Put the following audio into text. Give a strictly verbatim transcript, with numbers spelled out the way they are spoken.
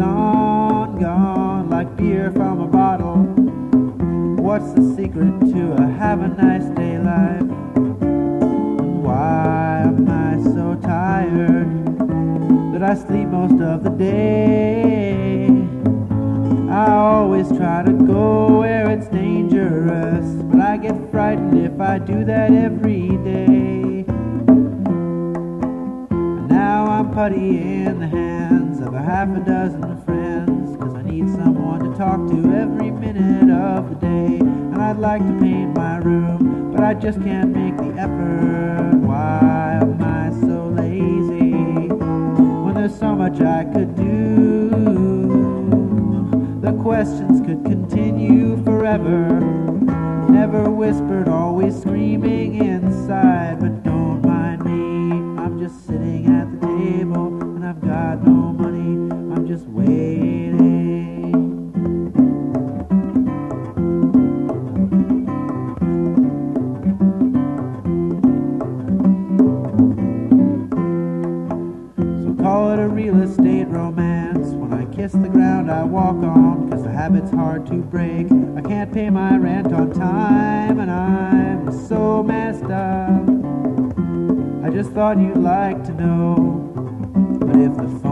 gone, gone, like beer from a bottle. What's the secret to a have a nice day life? And why am I so tired that I sleep most of the day? I always try to go where it's dangerous, but I get frightened if I do that every day. And now I'm putty in the hands of a half a dozen friends, 'cause I need someone to talk to every minute of the day. And I'd like to paint my room, but I just can't make the effort. Why am I so lazy when there's so much I could do? The questions could continue forever, never whispered, always screaming inside. But don't mind me, I'm just sitting at the table, and I've got no money, I'm just waiting. So call it a real estate romance when I kiss the ground I walk on, 'cause the habit's hard to break. I can't pay my rent on time, and I'm so messed up. I just thought you'd like to know, but if the phone